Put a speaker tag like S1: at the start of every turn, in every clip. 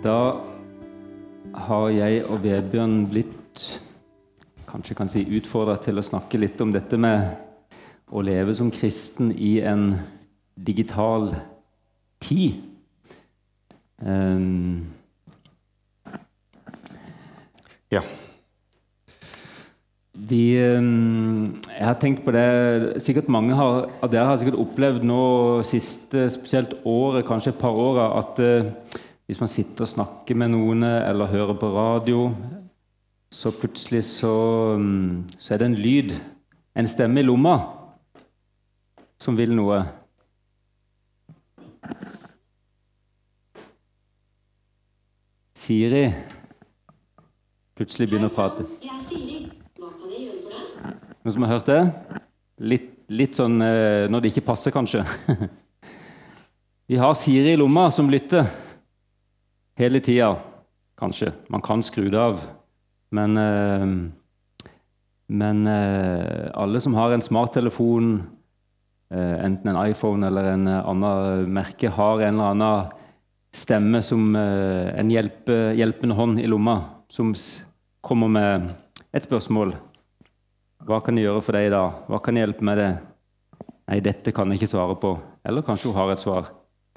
S1: Da har jeg og Vebjørn blitt, kanskje kan si, utfordret til å snakke litt om dette med å leve som kristen i en digital tid.
S2: Ja.
S1: Jeg har tenkt på det, sikkert mange av dere har sikkert opplevd nå siste, spesielt året, kanskje et par år, at hvis man sitter og snakker med noen eller hører på radio, så plutselig så er det en lyd, en stemme i lomma som vil noe. Siri plutselig begynner å prate.
S3: Jeg er Siri. Hva kan jeg gjøre for deg?
S1: Noen som har hørt det? Litt sånn når det ikke passer, kanskje. Vi har Siri i lomma som lytter hele tida, kanskje. Man kan skru det av. Men alle som har en smarttelefon, enten en iPhone eller en annen merke, har en eller annen stemme som en hjelpende hånd i lomma, som kommer med et spørsmål. Hva kan jeg gjøre for deg da? Hva kan jeg hjelpe med det? Nei, dette kan jeg ikke svare på. Eller kanskje hun har et svar.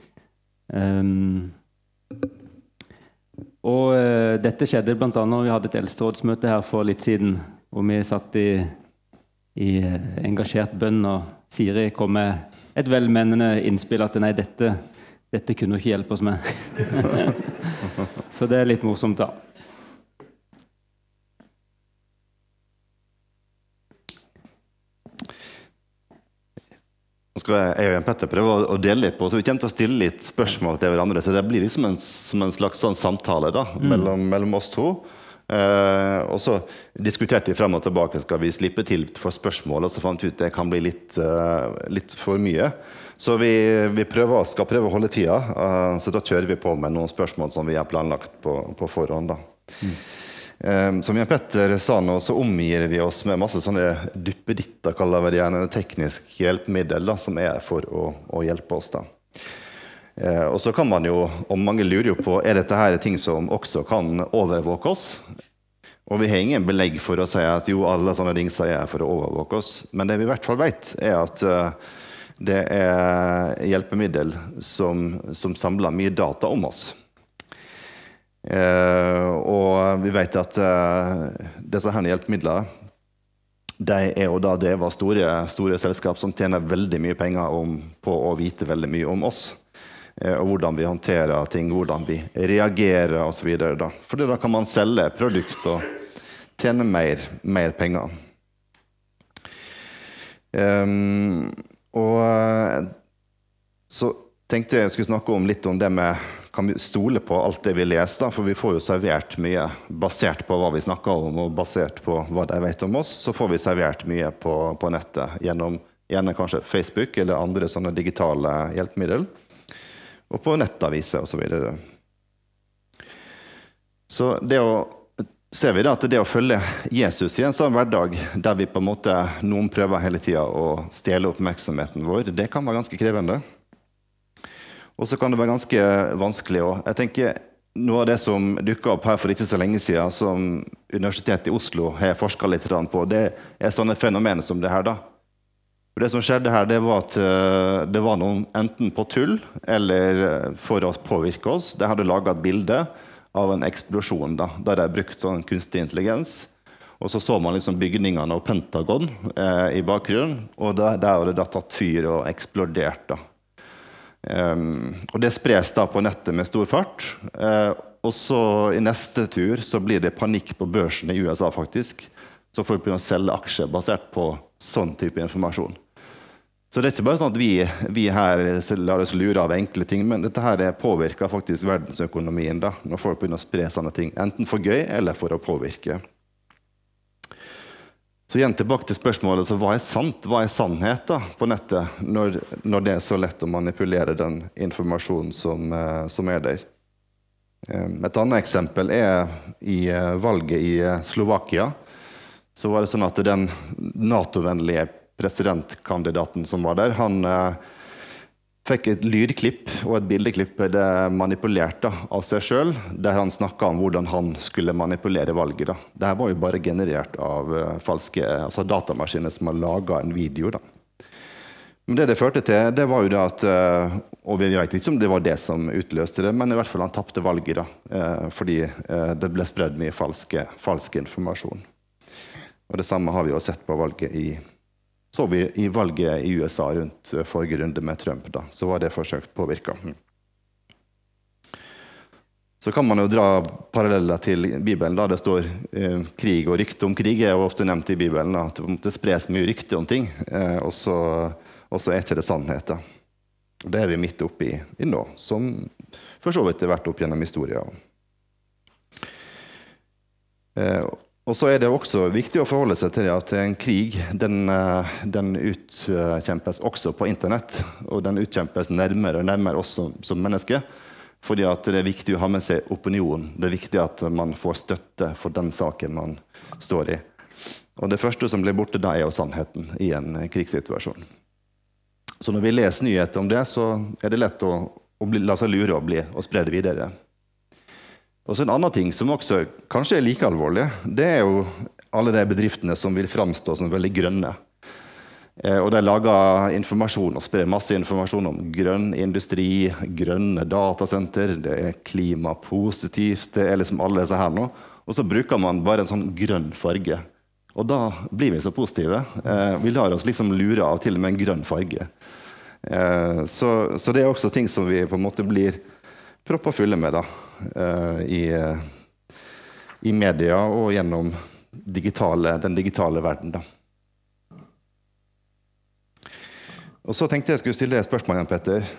S1: Dette skjedde blant annet når vi hadde et eldsterådsmøte her for litt siden, og vi satt i engasjert bønn, og Siri kom med et velmenende innspill at nei, dette kunne hun ikke hjelpe oss med. Så det er litt morsomt da.
S2: Nå skal jeg og Petter prøve å dele litt på, så vi kommer til å stille litt spørsmål til hverandre, så det blir liksom som en slags sånn samtale da, mellom oss to. Og så diskuterte vi frem og tilbake, skal vi slippe til for spørsmål, og så fant vi ut det kan bli litt for mye. Så vi skal prøve å holde tida, så da kjører vi på med noen spørsmål som vi har planlagt på forhånd da. Som Jan Petter sa nå, så omgir vi oss med masse sånne duppeditter, kaller vi det gjerne, teknisk hjelpemiddel da, som er for å hjelpe oss da. Og så kan man jo, og mange lurer jo på, dette her ting som også kan overvåke oss? Og vi har ingen belegg for å si at jo, alle sånne ting sier for å overvåke oss. Men det vi i hvert fall vet at det er hjelpemiddel som samler mye data om oss. Og vi vet at disse her hjelpemidlene, de er jo da drevet av store selskap som tjener veldig mye penger på å vite veldig mye om oss. Og hvordan vi håndterer ting, hvordan vi reagerer og så videre da. For da kan man selge produkt og tjene mer penger. Og så tenkte jeg skulle snakke litt om det med, kan vi stole på alt det vi leser da? For vi får jo servert mye, basert på hva vi snakker om, og basert på hva de vet om oss, så får vi servert mye på nettet, gjennom gjerne kanskje Facebook eller andre sånne digitale hjelpemiddel, og på nettaviser og så videre. Så ser vi da at det å følge Jesus i en sånn hverdag, der vi på en måte, noen prøver hele tiden å stjele oppmerksomheten vår, det kan være ganske krevende. Og så kan det være ganske vanskelig. Og jeg tenker, noe av det som dukket opp her for ikke så lenge siden, som Universitetet i Oslo har forsket litt på, det er sånne fenomener som det her da. Og det som skjedde her, det var at det var noen enten på tull, eller for å påvirke oss. De hadde laget et bilde av en eksplosjon da, der de brukte sånn kunstig intelligens. Og så man liksom bygningene av Pentagon i bakgrunnen, og der var det da tatt fyr og eksplodert da. Og det spres da på nettet med stor fart, og så i neste tur så blir det panikk på børsen i USA faktisk, så folk begynner å selge aksjer basert på sånn type informasjon. Så det er ikke bare sånn at vi her lar oss lure av enkle ting, men dette her påvirker faktisk verdensøkonomien da, når folk begynner å spre sånne ting, enten for gøy eller for å påvirke. Så igjen tilbake til spørsmålet, så hva er sant? Hva er sannhet da, på nettet, når det er så lett å manipulere den informasjonen som er der? Et annet eksempel er i valget i Slovakia, så var det sånn at den NATO-vennlige presidentkandidaten som var der, han fikk et lydklipp og et bildeklipp manipulert av seg selv, der han snakket om hvordan han skulle manipulere valget. Dette var jo bare generert av altså datamaskiner som har laget en video. Men det førte til, det var jo det at, og vi vet ikke om det var det som utløste det, men i hvert fall han tappte valget fordi det ble spredd mye falsk informasjon. Og det samme har vi jo sett på valget så vi i valget i USA rundt forrige runde med Trump så var det forsøkt påvirket. Så kan man jo dra paralleller til Bibelen det står krig og rykte om krig jo ofte nevnt i Bibelen at det spres mye rykte om ting, og så ikke det sannheten. Og det vi midt oppe i nå, som for så vidt vært opp gjennom historien. Og så det også viktig å forholde seg til at en krig, den utkjempes også på internett, og den utkjempes nærmere og nærmere oss som mennesker, fordi at det viktig å ha med seg opinion. Det viktig at man får støtte for den saken man står i. Og det første som blir borte da jo sannheten i en krigssituasjon. Så når vi leser nyheter om det, så det lett å la seg lure og spre det videre. Og så en annen ting som også kanskje like alvorlig, det jo alle de bedriftene som vil framstå som veldig grønne. Og de lager informasjon og sprer masse informasjon om grønn industri, grønne datasenter, det klimapositivt, det liksom alle disse her nå. Og så bruker man bare en sånn grønn farge. Og da blir vi så positive. Vi lar oss liksom lure av til og med en grønn farge. Så det også ting som vi på en måte blir proppa fulle med i media og gjennom den digitale verden. Og så tenkte jeg skulle stille et spørsmål igjen, Petter.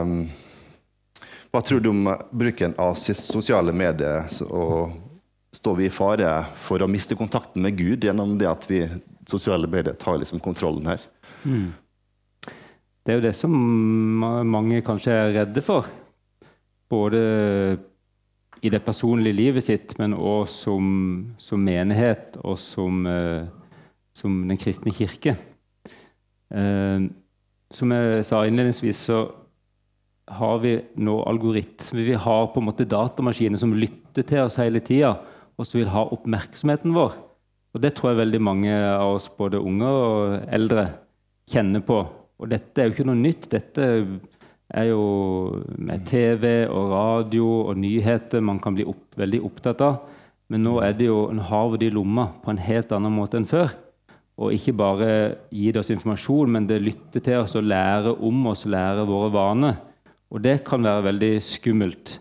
S2: Hva tror du om bruken av sosiale medier, og står vi i fare for å miste kontakten med Gud gjennom det at sosiale medier tar liksom kontrollen her?
S1: Det jo det som mange kanskje redde for. Både i det personlige livet sitt, men også som menighet og som den kristne kirke. Som jeg sa innledningsvis, så har vi nå algoritmer. Vi har på en måte datamaskiner som lytter til oss hele tiden, og som vil ha oppmerksomheten vår. Og det tror jeg veldig mange av oss, både unge og eldre, kjenner på. Og dette jo ikke noe nytt. Dette jo med TV og radio og nyheter man kan bli veldig opptatt av. Men nå det jo en hav i lomma på en helt annen måte enn før. Og ikke bare gi oss informasjon, men det lytter til oss og lærer om oss, lærer våre vaner. Og det kan være veldig skummelt.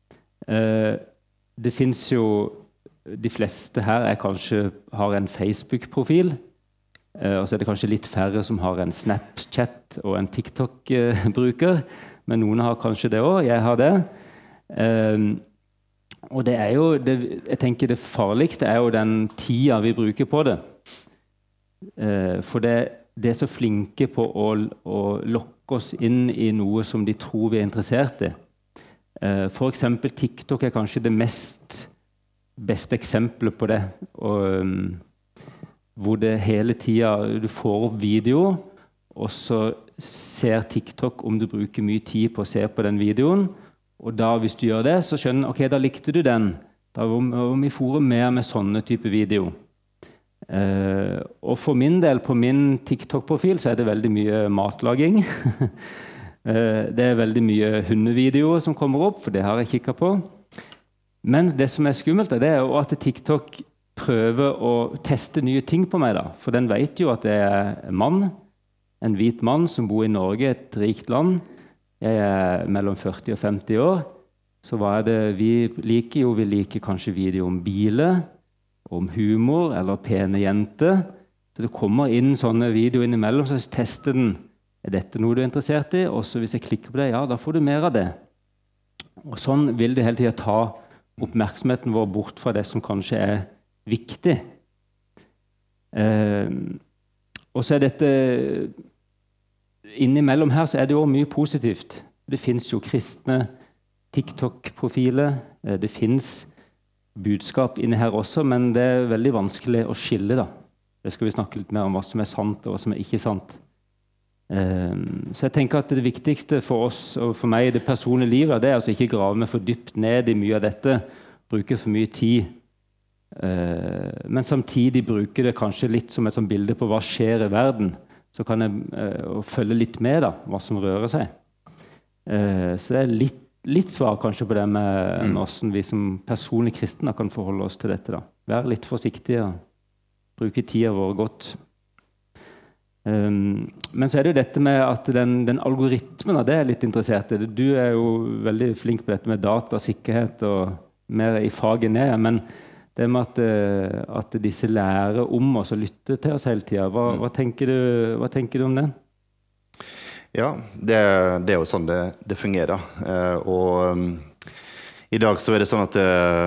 S1: Det finnes jo, de fleste her kanskje har en Facebook-profil, og så det kanskje litt færre som har en Snapchat og en TikTok-bruker, men noen har kanskje det også, jeg har det. Og det jo, jeg tenker det farligste jo den tida vi bruker på det. For det så flinke på å lokke oss inn i noe som de tror vi interessert i. For eksempel TikTok kanskje det beste eksempelet på det, hvor det hele tiden du får opp video, og så ser TikTok om du bruker mye tid på å se på den videoen, og da hvis du gjør det, så skjønner ok, da likte du den. Da må vi fôre mer med sånne type video. Og for min del, på min TikTok-profil, så det veldig mye matlaging. Det veldig mye hundevideoer som kommer opp, for det har jeg kikket på. Men det som skummelt, det jo at TikTok prøver å teste nye ting på meg da. For den vet jo at det en mann, en hvit mann som bor i Norge, et rikt land. Jeg mellom 40 og 50 år. Så vi liker kanskje video om biler, om humor eller pene jenter. Så det kommer inn sånne videoer innimellom, så tester den. Dette noe du interessert i? Og så hvis jeg klikker på det, ja, da får du mer av det. Og sånn vil det hele tiden ta oppmerksomheten vår bort fra det som kanskje viktig. Og så dette innimellom her så det jo mye positivt. Det finnes jo kristne TikTok-profiler, det finnes budskap inne her også, men det veldig vanskelig å skille da. Det skal vi snakke litt mer om hva som sant og hva som ikke sant. Så jeg tenker at det viktigste for oss og for meg i det personlige livet, det er altså ikke grave meg for dypt ned i mye av dette, bruke for mye tid, men samtidig bruke det kanskje litt som et sånt bilde på hva skjer i verden, så kan jeg følge litt med da, hva som rører seg. Så det er litt svar kanskje på det med hvordan vi som personlige kristne kan forholde oss til dette da. Være litt forsiktige, bruke tida vår godt. Men så er det jo dette med at den algoritmen, det er litt interessert i. Du er jo veldig flink på dette med datasikkerhet og mer i faget ned, men det med at disse lærer om oss og lytter til oss hele tiden. Hva tenker du om det?
S2: Ja, det er jo sånn det fungerer. I dag så er det sånn at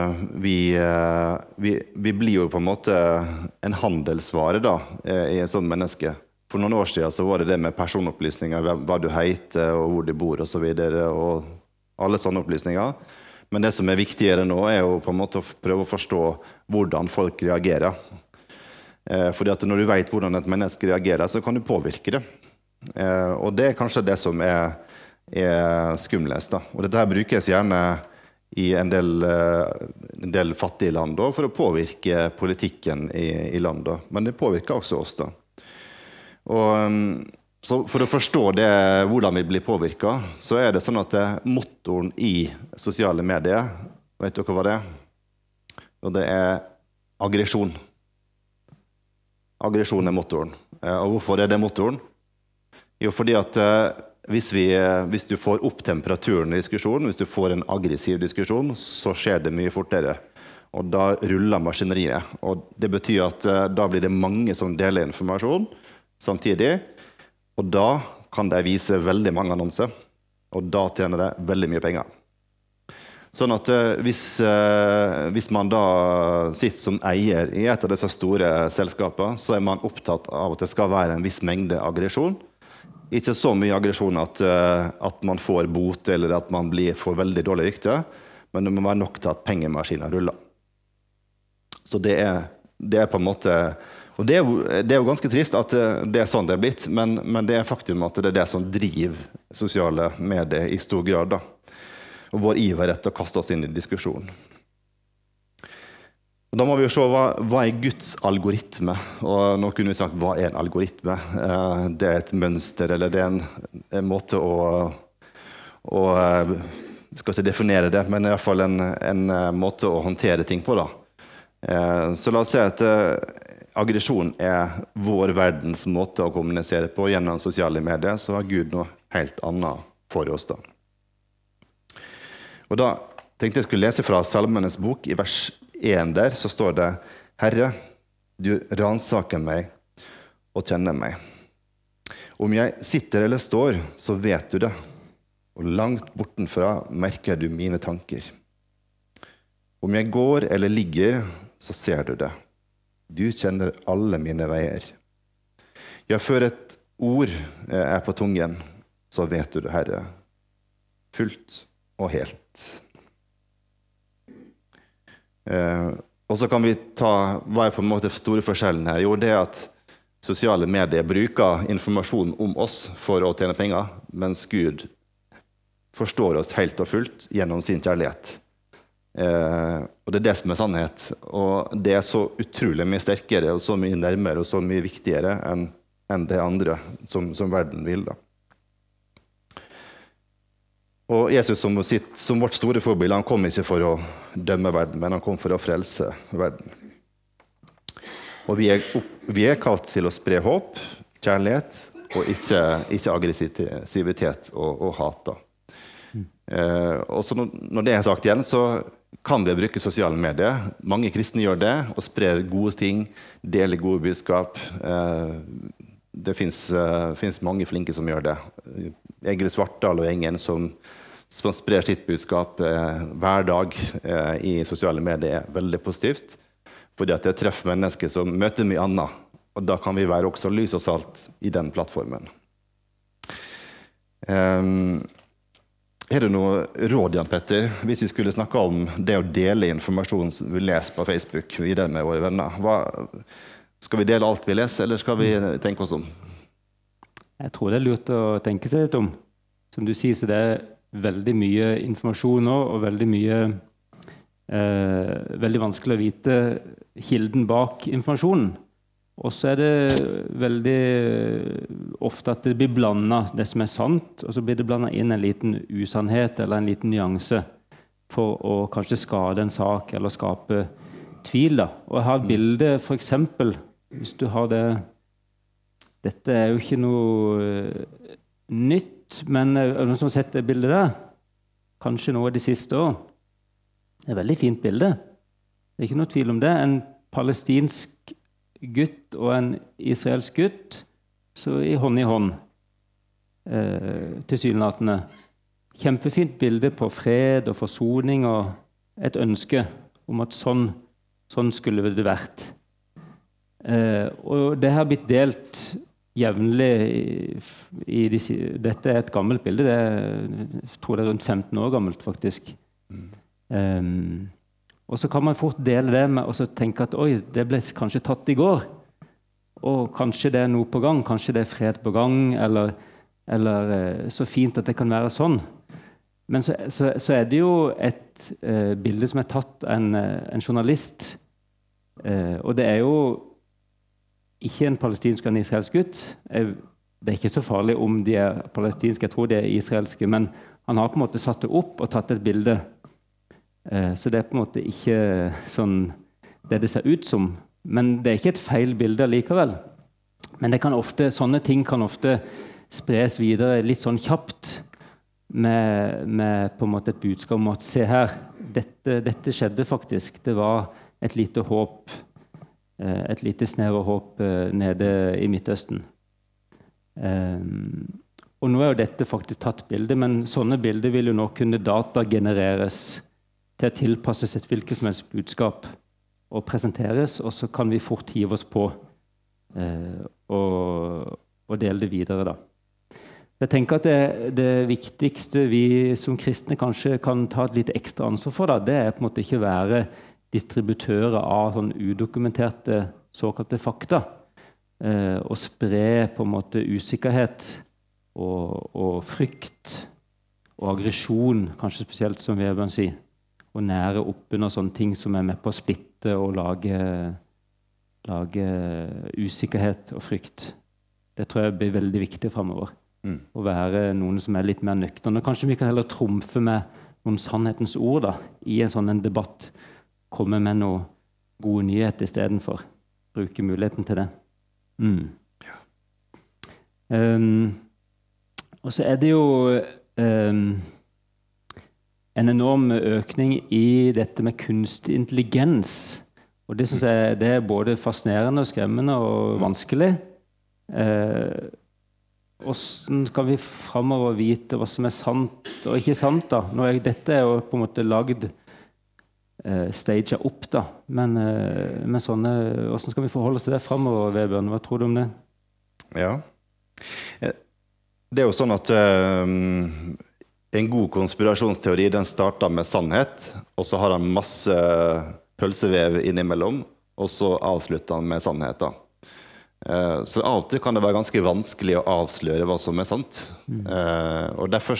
S2: vi blir jo på en måte en handelsvare da, i en sånn menneske. For noen år siden så var det med personopplysninger, hva du heter og hvor du bor og så videre, og alle sånne opplysninger. Men det som er viktigere nå er jo på en måte å prøve å forstå hvordan folk reagerer. Fordi at når du vet hvordan et menneske reagerer, så kan du påvirke det. Og det er kanskje det som er skumlest da. Og dette her brukes gjerne i en del fattige land da, for å påvirke politikken i landet. Men det påvirker også oss da. Og så for å forstå hvordan vi blir påvirket, så er det sånn at motoren i sosiale medier, vet dere hva det er? Og det er aggresjon. Aggresjon er motoren. Og hvorfor er det motoren? Jo, fordi at hvis du får opp temperaturen i diskusjonen, hvis du får en aggressiv diskusjon, så skjer det mye fortere. Og da ruller maskineriet. Og det betyr at da blir det mange som deler informasjon samtidig, og da kan de vise veldig mange annonser, og da tjener de veldig mye penger. Sånn at hvis man da sitter som eier i et av disse store selskapene, så er man opptatt av at det skal være en viss mengde aggresjon. Ikke så mye aggresjon at man får bot, eller at man får veldig dårlig rykte, men det må være nok til at pengemaskinen ruller. Så det er på en måte... Og det er jo ganske trist at det er sånn det er blitt, men det er faktum at det er det som driver sosiale medier i stor grad da. Og vår iver etter å kaste oss inn i diskusjonen. Og da må vi jo se hva er Guds algoritme, og nå kunne vi sagt hva er en algoritme. Det er et mønster, eller det er en måte å skal ikke definere det, men i hvert fall en måte å håndtere ting på da. Så la oss si at aggresjon er vår verdens måte å kommunisere på gjennom sosiale medier, så har Gud noe helt annet for oss da. Og da tenkte jeg skulle lese fra Salmenes bok i vers 1 der, så står det: Herre, du ransaker meg og kjenner meg. Om jeg sitter eller står, så vet du det, og langt bortenfra merker du mine tanker. Om jeg går eller ligger, så ser du det. Du kjenner alle mine veier. Ja, før et ord er på tungen, så vet du det, Herre, fullt og helt. Og så kan vi ta, hva er på en måte store forskjellen her? Jo, det er at sosiale medier bruker informasjon om oss for å tjene penger, mens Gud forstår oss helt og fullt gjennom sin kjærlighet. Og det er det som er sannhet, og det er så utrolig mye sterkere og så mye nærmere og så mye viktigere enn det andre som verden vil da. Og Jesus som vårt store forbilde, han kom ikke for å dømme verden, men han kom for å frelse verden. Og vi er kalt til å spre håp, kjærlighet, og ikke aggressivitet og hat da. Og så når det er sagt igjen, så kan vi bruke sosiale medier. Mange kristne gjør det, og sprer gode ting, deler gode budskap. Det finnes mange flinke som gjør det. Egil Svartdal og gjengen som sprer sitt budskap hver dag i sosiale medier er veldig positivt, fordi at det treffer mennesker som møter mye annet, og da kan vi være også lys og salt i den plattformen. Er det noe råd, Jan Petter, hvis vi skulle snakke om det å dele informasjon som vi leser på Facebook videre med våre venner? Skal vi dele alt vi leser, eller skal vi tenke oss om?
S1: Jeg tror det er lurt å tenke seg litt om. Som du sier, så det er veldig mye informasjon nå, og veldig vanskelig å vite kilden bak informasjonen. Og så er det veldig ofte at det blir blandet det som er sant, og så blir det blandet inn en liten usannhet eller en liten nyanse for å kanskje skade en sak eller skape tvil. Da. Og jeg har et bilde, for eksempel, hvis du har det. Dette er jo ikke noe nytt, men er det noen som har sett det bildet der? Kanskje noe av de siste år. Det er et veldig fint bilde. Det er ikke noe tvil om det. En palestinsk gutt og en israelsk gutt, så i hånd, tilsynelatende. Kjempefint bilde på fred og forsoning og et ønske om at sånn skulle det vært. Og det har blitt delt jevnlig dette er et gammelt bilde, jeg tror det er rundt 15 år gammelt faktisk. Og så kan man fort dele det med å tenke at oi, det ble kanskje tatt i går, og kanskje det er noe på gang, kanskje det er fred på gang, eller så fint at det kan være sånn. Men så er det jo et bilde som er tatt av en journalist, og det er jo ikke en palestinsk og en israelsk gutt. Det er ikke så farlig om de er palestinske, jeg tror de er israelske, men han har på en måte satt det opp og tatt et bilde. Så det er på en måte ikke sånn det ser ut som. Men det er ikke et feil bilde likevel. Men det kan ofte, sånne ting kan ofte spres videre litt sånn kjapt med på en måte et budskap om at se her, dette skjedde faktisk. Det var et lite håp, et lite snev av håp nede i Midtøsten. Og nå er jo dette faktisk tatt bilde, men sånne bilder vil jo nå kunne datagenereres til å tilpasses et hvilket som helst budskap og presenteres, og så kan vi fort hive oss på og dele det videre. Da. Jeg tenker at det viktigste vi som kristne kanskje kan ta et litt ekstra ansvar for, det er på en måte ikke være distributører av sånn udokumenterte såkalte fakta, og spre på en måte usikkerhet og frykt og aggresjon, kanskje spesielt som vi bør si, og nære opp under sånne ting som er med på å splitte og lage usikkerhet og frykt. Det tror jeg blir veldig viktig fremover. Å være noen som er litt mer nøkterne. Kanskje vi kan heller trumfe med noen sannhetens ord da, i en sånn debatt. Komme med noen gode nyheter i stedet for. Bruke muligheten til det. Og så er det jo en enorm økning i dette med kunstig intelligens. Og det synes jeg det er både fascinerende og skremmende og vanskelig. Hvordan skal vi fremover vite hva som er sant og ikke sant da? Dette er jo på en måte lagd staget opp da, men hvordan skal vi forholde oss til det fremover, Vebjørn? Hva tror du om det?
S2: Ja, det er jo sånn at en god konspirasjonsteori den starter med sannhet, og så har han masse pølsevev innimellom, og så avslutter han med sannheten. Så alltid kan det være ganske vanskelig å avsløre hva som er sant. Og derfor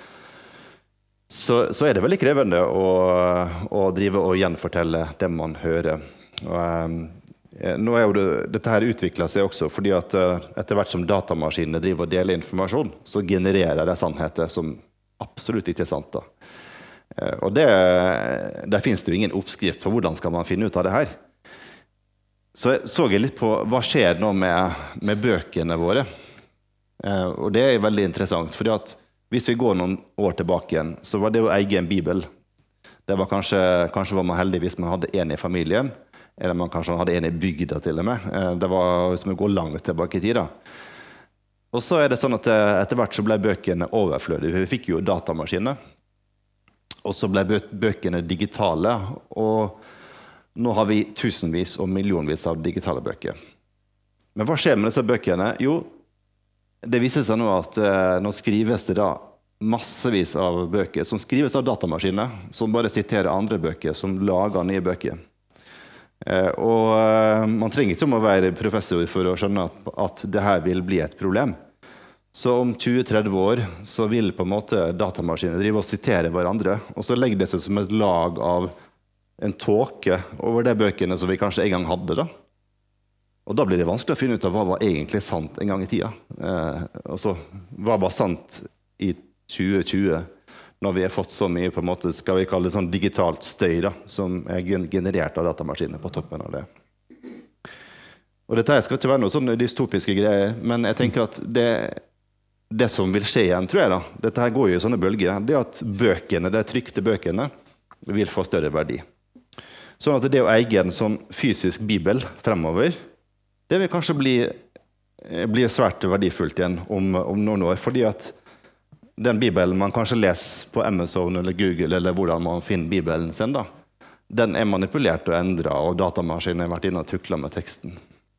S2: så er det veldig krevende å drive og gjenfortelle det man hører. Nå er jo dette her utviklet seg også, fordi at etter hvert som datamaskinene driver og deler informasjon, så genererer det sannheter som absolutt ikke er sant da. Og der finnes det jo ingen oppskrift på hvordan skal man finne ut av det her. Så jeg litt på hva skjer nå med bøkene våre. Og det er veldig interessant, fordi at hvis vi går noen år tilbake igjen, så var det jo egen bibel. Det var kanskje var man heldig hvis man hadde en i familien, eller man kanskje hadde en i bygda til og med. Det var hvis man går langt tilbake i tida. Og så er det sånn at etter hvert så ble bøkene overflødige. Vi fikk jo datamaskiner. Og så ble bøkene digitale, og nå har vi tusenvis og millionvis av digitale bøker. Men hva skjer med disse bøkene? Jo, det viser seg nå at nå skrives det da massevis av bøker som skrives av datamaskiner, som bare siterer andre bøker, som lager nye bøker. Og man trenger ikke å være professor for å skjønne at det her vil bli et problem. Så om 20-30 år så vil på en måte datamaskiner drive og sitere hverandre, og så legger det seg som et lag av en tåke over de bøkene som vi kanskje en gang hadde da. Og da blir det vanskelig å finne ut av hva var egentlig sant en gang i tida. Altså, hva var sant i 2020, når vi har fått så mye, på en måte, skal vi kalle det sånn digitalt støy da, som er generert av datamaskiner på toppen av det. Og dette her skal ikke være noe sånn dystopiske greier, men jeg tenker at det som vil skje igjen, tror jeg da, dette her går jo i sånne bølger, det er at bøkene, de trykte bøkene, vil få større verdi. Sånn at det å eie en sånn fysisk bibel fremover, det vil kanskje bli svært verdifullt igjen om noen år, fordi at den bibelen man kanskje leser på Amazon eller Google, eller hvordan man finner bibelen sin da, den er manipulert og endret, og datamaskinen har vært inne og tuklet med teksten.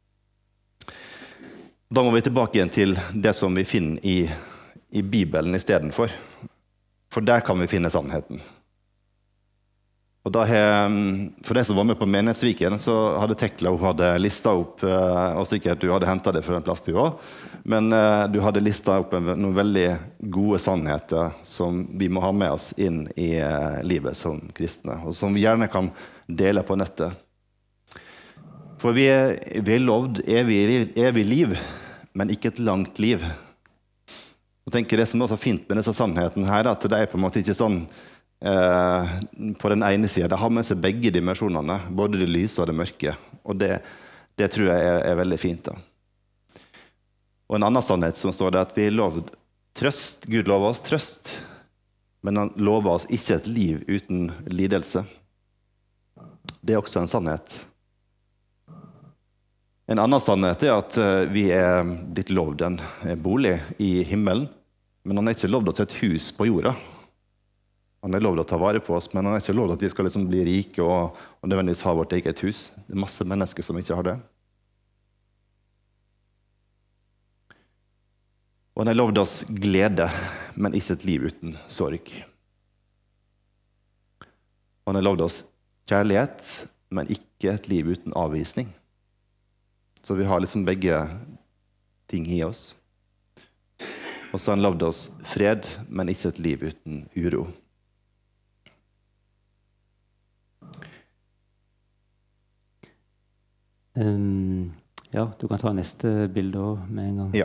S2: Da må vi tilbake igjen til det som vi finner i Bibelen i stedet for. For der kan vi finne sannheten. Og da for de som var med på Menighetsviken, så hadde Tekla, hun hadde listet opp, og sikkert du hadde hentet det fra en plass du var, men du hadde listet opp noen veldig gode sannheter som vi må ha med oss inn i livet som kristne, og som vi gjerne kan dele på nettet. For vi er lovd evig liv, men ikke et langt liv. Og tenker det som er så fint med disse sannhetene her, at det er på en måte ikke sånn på den ene siden. Det har med seg begge dimensjonene, både det lyse og det mørke. Og det tror jeg er veldig fint da. Og en annen sannhet som står der, at vi er lovd trøst. Gud lover oss trøst, men han lover oss ikke et liv uten lidelse. Det er også en sannhet. En annen sannhet er at vi er blitt lovd en bolig i himmelen, men han er ikke lovd oss et hus på jorda. Han er lovd å ta vare på oss, men han er ikke lovd at vi skal liksom bli rike og nødvendigvis ha vårt eget hus. Det er masse mennesker som ikke har det. Og han er lovd oss glede, men ikke et liv uten sorg. Han er lovd oss kjærlighet, men ikke et liv uten avvisning. Så vi har liksom begge ting i oss. Og så har han lovd oss fred, men ikke et liv uten uro.
S1: Ja, du kan ta neste bilde også med en gang.
S2: Ja.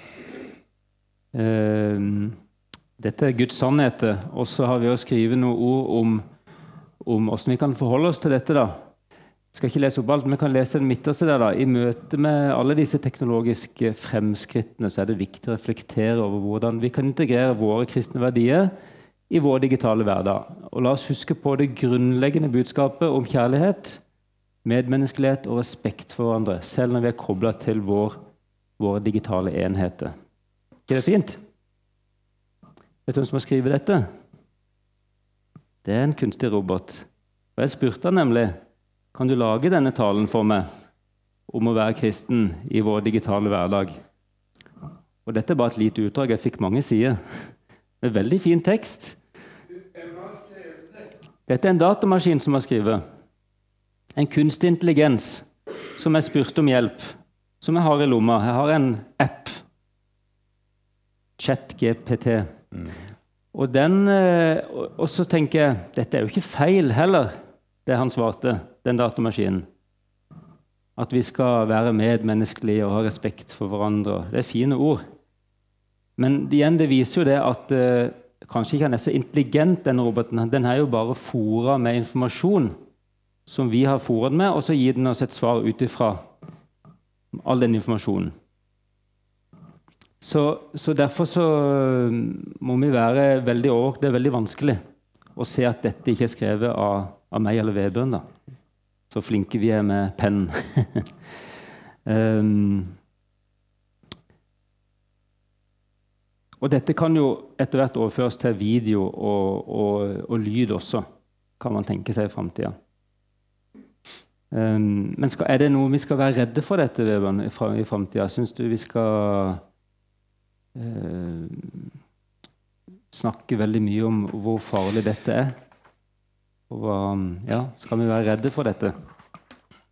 S1: Dette er Guds sannheter, og så har vi også skrevet noen ord om hvordan vi kan forholde oss til dette da. Jeg skal ikke lese opp alt, men jeg kan lese den midterste der da. I møte med alle disse teknologiske fremskrittene så er det viktig å reflektere over hvordan vi kan integrere våre kristne verdier i vår digitale hverdag. Og la oss huske på det grunnleggende budskapet om kjærlighet, medmenneskelighet og respekt for hverandre, selv når vi er koblet til våre digitale enheter. Ikke det fint? Vet du hvem som har skrevet dette? Det er en kunstig robot. Og jeg spurte han nemlig, kan du lage denne talen for meg om å være kristen i vår digitale hverdag? Og dette er bare et lite utdrag, jeg fikk mange sider. Med veldig fin tekst. Dette er en datamaskin som har skrevet. En kunstig intelligens som jeg spurte om hjelp, som jeg har i lomma. Jeg har en app, ChatGPT. Og så tenker jeg, dette er jo ikke feil heller, det han svarte, den datamaskinen. At vi skal være medmenneskelige og ha respekt for hverandre. Det er fine ord. Men igjen, det viser jo det at kanskje ikke han er så intelligent, denne roboten. Den er jo bare foret med informasjon som vi har foret med, og så gir den oss et svar ut ifra all den informasjonen. Så derfor så må vi være veldig årvåkne. Det er veldig vanskelig å se at dette ikke er skrevet av meg eller Vebjørn da. Så flinke vi er med pennen. Og dette kan jo etter hvert overføres til video og lyd også, kan man tenke seg i fremtiden. Men er det noe vi skal være redde for dette, Vebjørn, i fremtiden? Synes du vi skal snakke veldig mye om hvor farlig dette er? Og skal vi være redde for dette?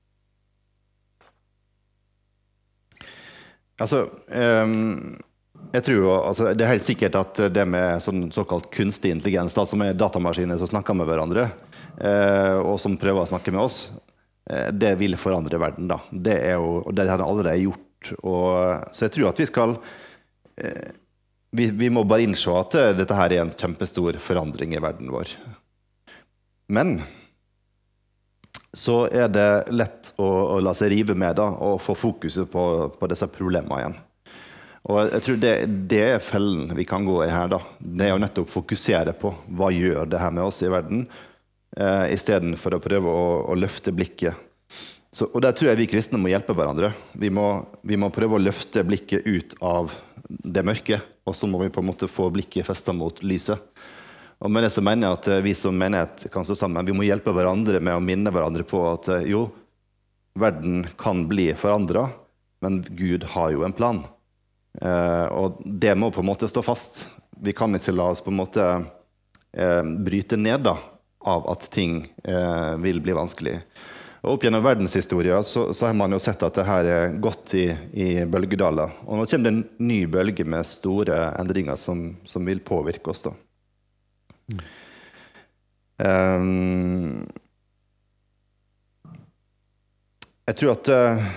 S2: Altså, Jeg tror jo, altså, det helt sikkert at det med såkalt kunstig intelligens, da, som datamaskiner som snakker med hverandre, og som prøver å snakke med oss, det vil forandre verden. Da. Det og det har det allerede gjort. Så jeg tror at vi skal vi må bare innse at dette her en kjempestor forandring i verden vår. Men så det lett å la seg rive med da, og få fokuset på disse problemene igjen. Og jeg tror det fellen vi kan gå i her da. Det å nettopp fokusere på hva gjør det her med oss i verden, i stedet for å prøve å løfte blikket. Og der tror jeg vi kristne må hjelpe hverandre. Vi må prøve å løfte blikket ut av det mørke, og så må vi på en måte få blikket festet mot lyset. Og med det så mener jeg at vi som menighet kan stå sammen. Vi må hjelpe hverandre med å minne hverandre på at jo, verden kan bli forandret, men Gud har jo en plan. Og det må på en måte stå fast. Vi kan ikke la oss på en måte bryte ned da, av at ting vil bli vanskelig. Og opp gjennom verdenshistorien så har man jo sett at det her gått i bølgedaler. Og nå kommer det en ny bølge med store endringer som vil påvirke oss da. Jeg tror at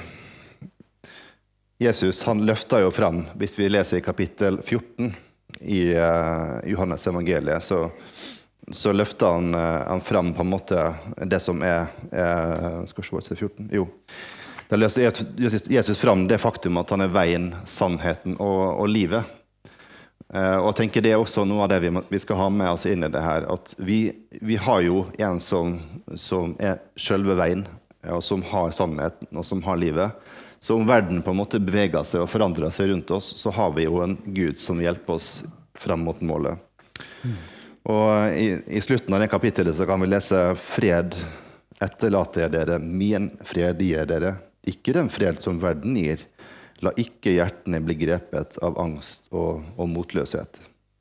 S2: Jesus han løfter jo frem, hvis vi leser i kapittel 14 i Johannes evangeliet, så løfter han frem på en måte det som skal vi se 14? Jo. Da løfter Jesus frem det faktum at han veien, sannheten og livet. Og jeg tenker det også noe av det vi skal ha med oss inn i det her, at vi har jo en som selve veien, og som har sannheten, og som har livet. Så om verden på en måte beveger seg og forandrer seg rundt oss, så har vi jo en Gud som hjelper oss frem mot målet. Og i slutten av det kapittelet så kan vi lese fred etterlater jeg dere, min fred gir dere, ikke den fred som verden gir. La ikke hjertene bli grepet av angst og motløshet.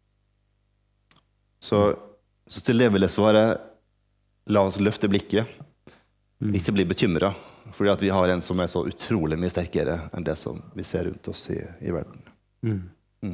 S2: Så til det vil jeg svare, la oss løfte blikket, ikke bli bekymret, fordi at vi har en som så utrolig mye sterkere enn det som vi ser rundt oss i verden.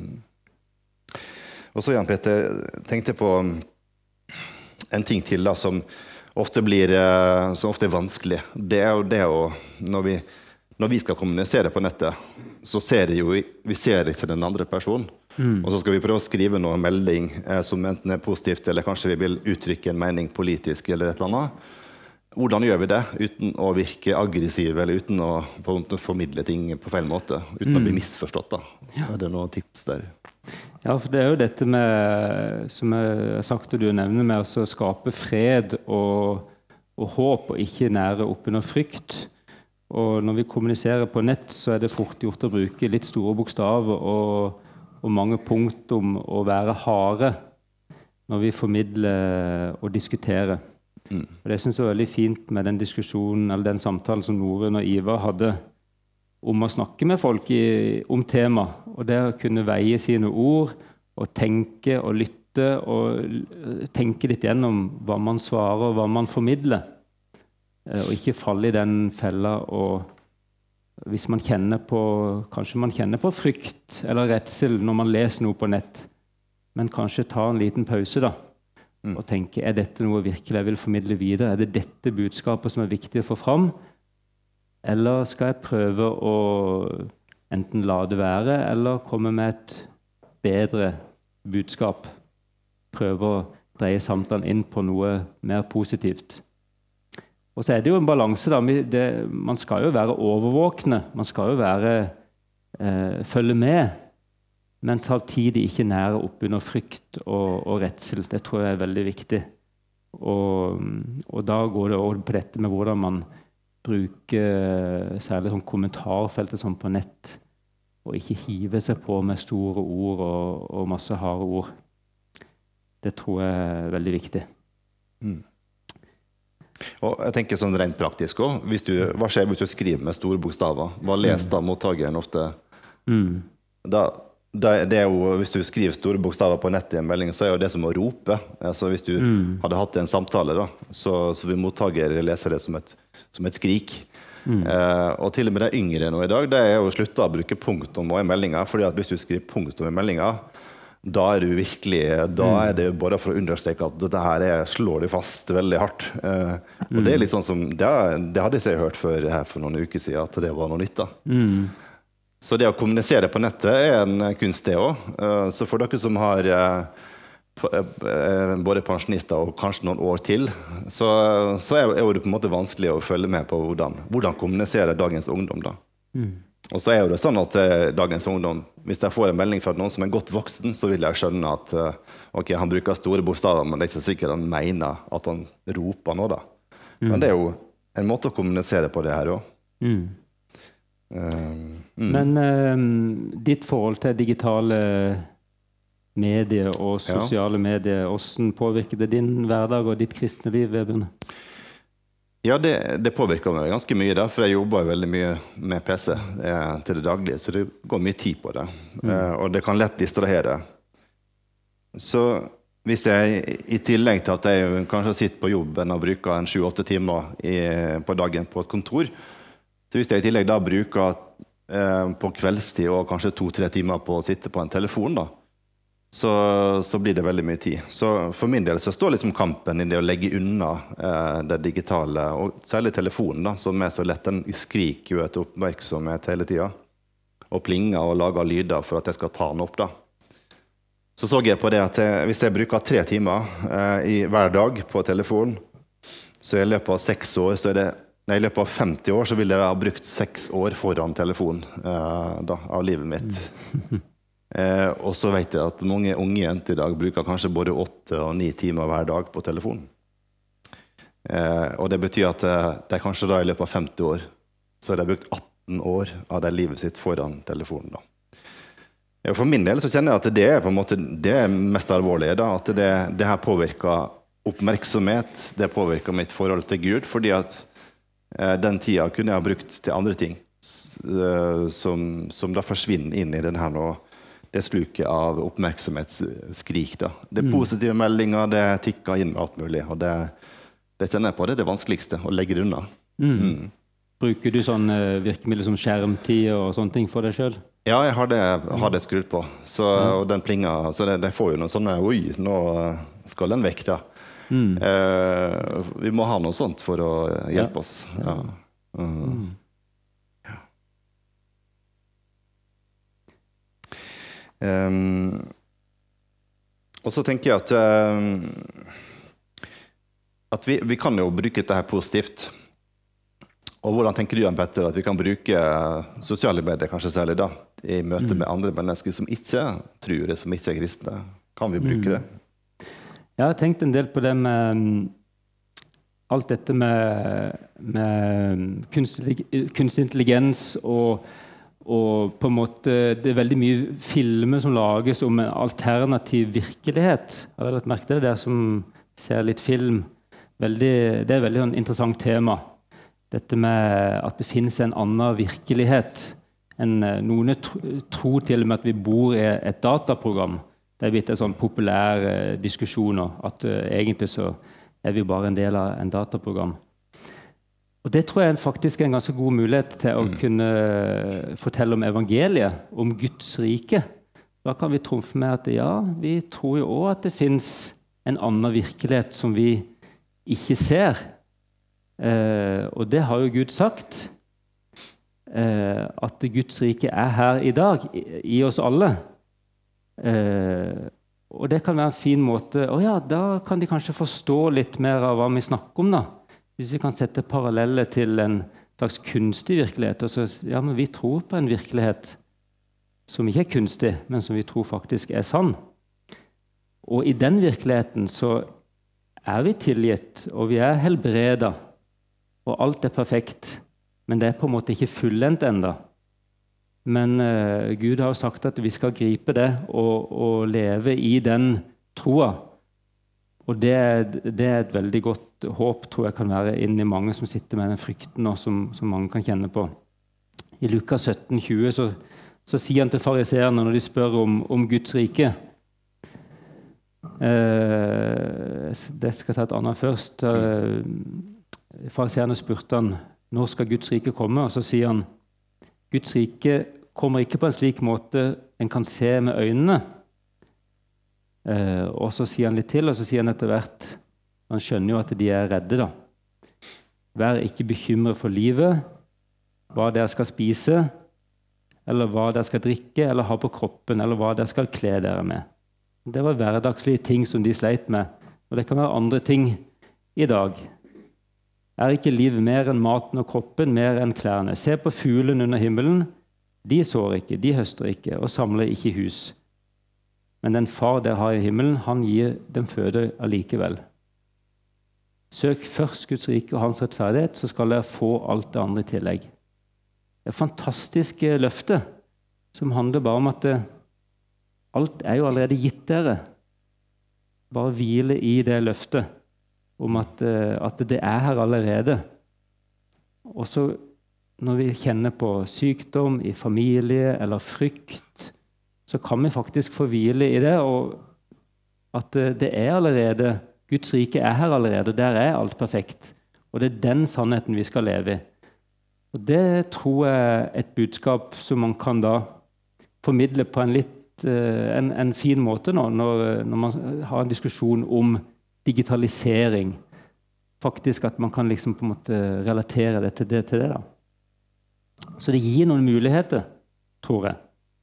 S2: Og så Jan Peter, tenkte på en ting til da, som ofte er vanskelig. Det jo det når vi skal kommunisere på nettet, så ser vi ser ikke den andre personen. Og så skal vi prøve å skrive noen melding som enten positivt, eller kanskje vi vil uttrykke en mening politisk eller et eller annet. Hvordan gjør vi det uten å virke aggressiv, eller uten å på en måte formidle ting på feil måte, uten å bli misforstått da? Er det noen tips der?
S1: Ja, for det jo dette med, som jeg har sagt og du nevner, med å skape fred og håp, og ikke nære opp under frykt. Og når vi kommuniserer på nett, så det fort gjort å bruke litt store bokstaver og mange punktum og være harde når vi formidler og diskuterer. Og det synes jeg var veldig fint med den diskusjonen, eller den samtalen som Norun og Ivar hadde om å snakke med folk om tema, og det å kunne veie sine ord, og tenke og lytte, og tenke litt gjennom hva man svarer, og hva man formidler, og ikke falle i den fella, og hvis man kanskje man kjenner på frykt eller redsel når man leser noe på nett, men kanskje ta en liten pause da, og tenke, dette noe virkelig jeg vil formidle videre? Det dette budskapet som viktig å få fram? Eller skal jeg prøve å enten la det være, eller komme med et bedre budskap? Prøve å dreie samtalen inn på noe mer positivt. Og så det jo en balanse da. Man skal jo være overvåkne, man skal jo følge med, men samtidig ikke nære opp under frykt og redsel. Det tror jeg veldig viktig. Og da går det også på dette med hvordan man bruker særlig sånn kommentarfeltet sånn på nett, og ikke hive seg på med store ord og masse harde ord. Det tror jeg veldig viktig.
S2: Og jeg tenker sånn rent praktisk også. Hva skjer hvis du skriver med store bokstaver? Hva leser da mottageren ofte? Hvis du skriver store bokstaver på nettet i en melding, så jo det som å rope. Altså hvis du hadde hatt en samtale da, så vil mottager lese det som et skrik. Og til og med de yngre nå i dag, det jo sluttet å bruke punktum og i meldinger, fordi at hvis du skriver punktum i meldinger, da du virkelig, da det bare for å understreke at dette her slår du fast veldig hardt. Og det litt sånn som, det hadde jeg hørt før her for noen uker siden, at det var noe nytt da. Så det å kommunisere på nettet en kunst det også. Så for dere som har både pensjonister og kanskje noen år til, så det på en måte vanskelig å følge med på hvordan kommuniserer dagens ungdom da. Og så jo det sånn at dagens ungdom, hvis jeg får en melding fra noen som godt voksen, så vil jeg skjønne at ok, han bruker store bokstaver, men det ikke sikkert han mener at han roper noe da. Men det jo en måte å kommunisere på det her også.
S1: Men ditt forhold til digitale medier og sosiale medier, hvordan påvirker det din hverdag og ditt kristne liv, Vebjørn?
S2: Ja, det påvirker meg ganske mye da, for jeg jobber veldig mye med PC til det daglige, så det går mye tid på det, og det kan lett distrahere. Så hvis jeg i tillegg til at jeg kanskje sitter på jobben og bruker 7-8 timer på dagen på et kontor, så hvis jeg i tillegg da bruker på kveldstid og kanskje 2-3 timer på å sitte på en telefon da, så blir det veldig mye tid. Så for min del så står liksom kampen i det å legge unna det digitale, og særlig telefonen da, som så lett, den skriker jo etter oppmerksomhet hele tiden, og plinger og lager lyder for at jeg skal ta den opp da. Så jeg på det at hvis jeg bruker 3 timer hver dag på telefon, så i løpet av 6 år, i løpet av 50 år så vil jeg ha brukt 6 år foran telefon av livet mitt. Og så vet jeg at mange unge jenter i dag bruker kanskje både 8 og 9 timer hver dag på telefon. Og det betyr at det kanskje da i løpet av 50 år så har de brukt 18 år av det livet sitt foran telefonen da. For min del så kjenner jeg at det på en måte det mest alvorlige da, at det her påvirker oppmerksomhet, det påvirker mitt forhold til Gud, fordi at den tiden kunne jeg ha brukt til andre ting som da forsvinner inn i denne nå, det sluket av oppmerksomhetsskrik da. Det positive meldinger, det tikker inn med alt mulig, og det kjenner jeg på, det vanskeligste, å legge det unna.
S1: Bruker du sånn virkemidler som skjermtid og sånne ting for deg selv?
S2: Ja, jeg har det skrudd på, og den plinger, så det får jo noen sånne, oi, nå skal den vekk da. Vi må ha noe sånt for å hjelpe oss. Ja. Og så tenker jeg at vi kan jo bruke dette her positivt. Og hvordan tenker du, Jan Petter, at vi kan bruke sosiale medier, kanskje særlig da, i møte med andre mennesker som ikke tror, som ikke kristne? Kan vi bruke det?
S1: Jeg har tenkt en del på det med alt dette med kunstig intelligens og på en måte det veldig mye filmer som lages om en alternativ virkelighet. Har dere lagt merke til det der som ser litt film? Det et veldig interessant tema. Dette med at det finnes en annen virkelighet. Noen tror til og med at vi bor i et dataprogram. Det blitt en sånn populær diskusjon, at egentlig så vi bare en del av en dataprogram. Og det tror jeg faktisk en ganske god mulighet til å kunne fortelle om evangeliet, om Guds rike. Da kan vi trumfe med at ja, vi tror jo også at det finnes en annen virkelighet som vi ikke ser. Og det har jo Gud sagt, at Guds rike her i dag, i oss alle. Og det kan være en fin måte, da kan de kanskje forstå litt mer av hva vi snakker om da. Hvis vi kan sette paralleller til en slags kunstig virkelighet, og så, ja, men vi tror på en virkelighet som ikke kunstig, men som vi tror faktisk sann. Og i den virkeligheten så vi tilgitt, og vi helbredet, og alt perfekt, men det på en måte ikke fullendt enda. Men Gud har jo sagt at vi skal gripe det og leve i den troa. Og det et veldig godt håp, tror jeg kan være inn i mange som sitter med den frykten nå, som mange kan kjenne på. I Lukas 17,20 så sier han til fariseerne når de spør om Guds rike. Det skal jeg ta et annet først. Fariseerne spurte han, når skal Guds rike komme? Og så sier han, Guds rike kommer ikke på en slik måte en kan se med øynene. Og så sier han litt til, og så sier han etter hvert, han skjønner jo at de er redde da. Vær ikke bekymret for livet, hva dere skal spise, eller hva dere skal drikke, eller ha på kroppen, eller hva dere skal kle dere med. Det var hverdagslige ting som de sleit med, og det kan være andre ting i dag. Er ikke liv mer enn maten og kroppen, mer enn klærne? Se på fuglen under himmelen. De sår ikke, de høster ikke, og samler ikke hus. Men den far der har i himmelen, han gir dem føde allikevel. Søk først Guds rike og hans rettferdighet, så skal dere få alt det andre i tillegg. Det er fantastiske løfte, som handler bare om at alt er jo allerede gitt dere. Bare hvile i det løftet, om at det er her allerede. Og så når vi kjenner på sykdom i familie eller frykt, så kan vi faktisk få hvile i det, og at det er allerede, Guds rike er her allerede, og der er alt perfekt. Og det er den sannheten vi skal leve i. Og det tror jeg er et budskap som man kan da formidle på en fin måte nå, når man har en diskusjon om digitalisering. Faktisk at man kan liksom på en måte relatere det til det da. Så det gir noen muligheter, tror jeg.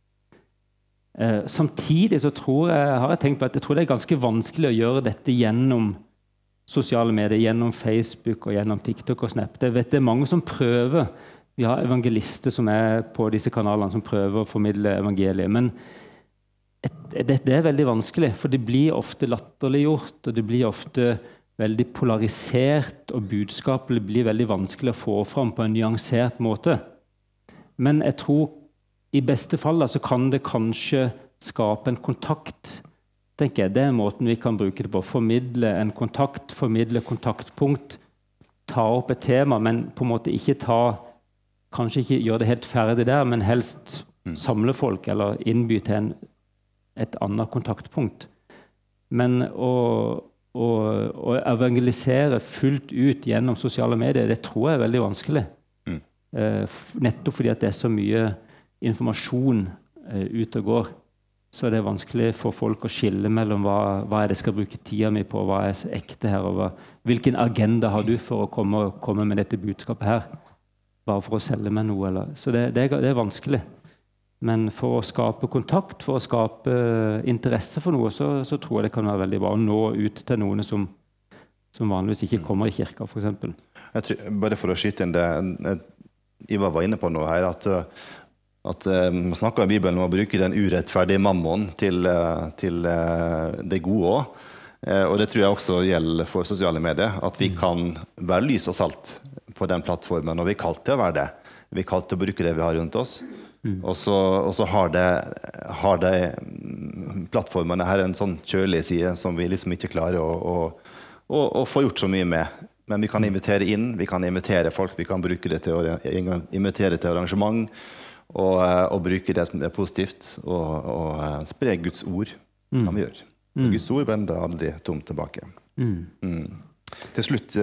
S1: Samtidig så har jeg tenkt på at jeg tror det er ganske vanskelig å gjøre dette gjennom sosiale medier, gjennom Facebook og gjennom TikTok og Snap. Jeg vet det er mange som prøver. Vi har evangelister som er på disse kanalene som prøver å formidle evangeliet. Men det er veldig vanskelig, for det blir ofte latterliggjort, og det blir ofte veldig polarisert, og budskapet blir veldig vanskelig å få fram på en nyansert måte. Men jeg tror i beste fall så kan det kanskje skape en kontakt, tenker jeg. Det er måten vi kan bruke det på. Formidle en kontakt, formidle kontaktpunkt, ta opp et tema, men på en måte kanskje ikke gjøre det helt ferdig der, men helst samle folk eller innby til et annet kontaktpunkt. Men å evangelisere fullt ut gjennom sosiale medier, det tror jeg er veldig vanskelig. Nettopp fordi at det er så mye informasjon ut og går, så det er vanskelig for folk å skille mellom hva er det jeg skal bruke tida mi på, hva er ekte her, og hvilken agenda har du for å komme med dette budskapet her, bare for å selge meg noe. Så det er vanskelig. Men for å skape kontakt, for å skape interesse for noe, så tror jeg det kan være veldig bra å nå ut til noen som vanligvis ikke kommer i kirka, for eksempel.
S2: Jeg tror, bare for å skyte inn det, Ivar var inne på noe her, at man snakker i Bibelen om å bruke den urettferdige mammon til det gode også. Og det tror jeg også gjelder for sosiale medier, at vi kan være lys og salt på den plattformen, og vi er kalt til å være det. Vi er kalt til å bruke det vi har rundt oss. Og så har det plattformene her en sånn kjølig side som vi liksom ikke klarer å få gjort så mye med. Men vi kan invitere inn, vi kan invitere folk, vi kan bruke det til å invitere til arrangement, og bruke det som er positivt, og spre Guds ord, kan vi gjøre. Guds ord vender aldri tomt tilbake. Til slutt,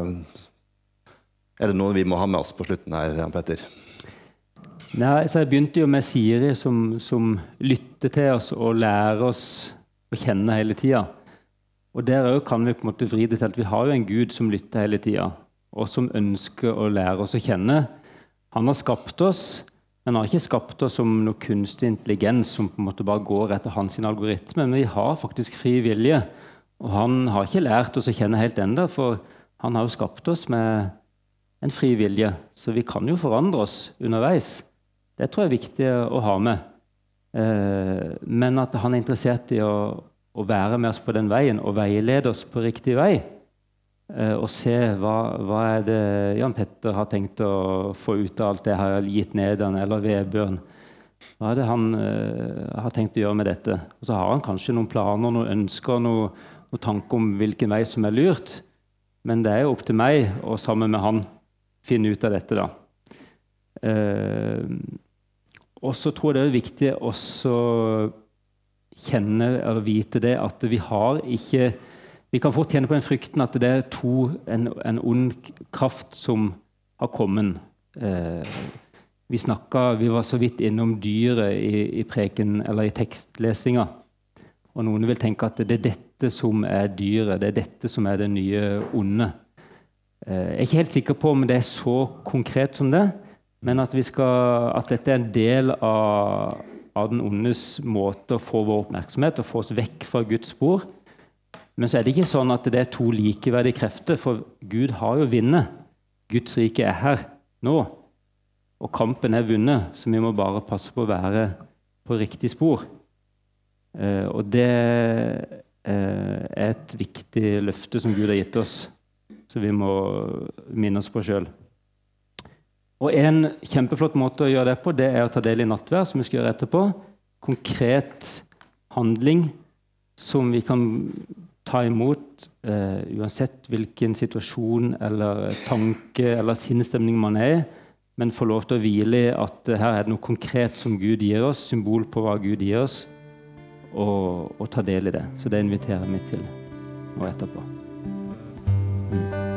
S2: er det noe vi må ha med oss på slutten her, Jan Petter?
S1: Nei, så jeg begynte jo med Siri som lytter til oss og lærer oss å kjenne hele tiden. Og der kan vi på en måte vri det til at vi har jo en Gud som lytter hele tiden, og som ønsker å lære oss å kjenne. Han har skapt oss, men han har ikke skapt oss som noe kunstig intelligens som på en måte bare går etter hans algoritme, men vi har faktisk fri vilje. Og han har ikke lært oss å kjenne helt enda, for han har jo skapt oss med en fri vilje, så vi kan jo forandre oss underveis. Det tror jeg er viktig å ha med. Men at han er interessert i å være med oss på den veien, og veilede oss på riktig vei, og se hva er det Jan Petter har tenkt å få ut av alt det jeg har gitt Nedan eller Vebjørn. Hva er det han har tenkt å gjøre med dette? Og så har han kanskje noen planer, noen ønsker, noen tanker om hvilken vei som er lurt, men det er jo opp til meg, og sammen med han, finne ut av dette da. Og så tror jeg det er viktig også kjenne eller vite det at vi kan fort kjenne på den frykten at det er en ond kraft som har kommet. Vi var så vidt innom dyret i preken, eller i tekstlesinga. Og noen vil tenke at det dette som dyret, det dette som det nye onde. Jeg ikke helt sikker på om det så konkret som det, men at dette en del av den ondes måte å få vår oppmerksomhet og få oss vekk fra Guds spor. Men så det ikke sånn at det to likeverdige krefter, for Gud har jo vunnet. Guds rike her nå, og kampen vunnet, så vi må bare passe på å være på riktig spor. Og det et viktig løfte som Gud har gitt oss, så vi må minne oss på selv. Og en kjempeflott måte å gjøre det på, det å ta del i nattvær, som vi skal gjøre etterpå. Konkret handling som vi kan ta imot uansett hvilken situasjon eller tanke eller sinnsstemning man men få lov til å hvile i at her det noe konkret som Gud gir oss, symbol på hva Gud gir oss, og ta del i det. Så det inviterer jeg meg til nå etterpå.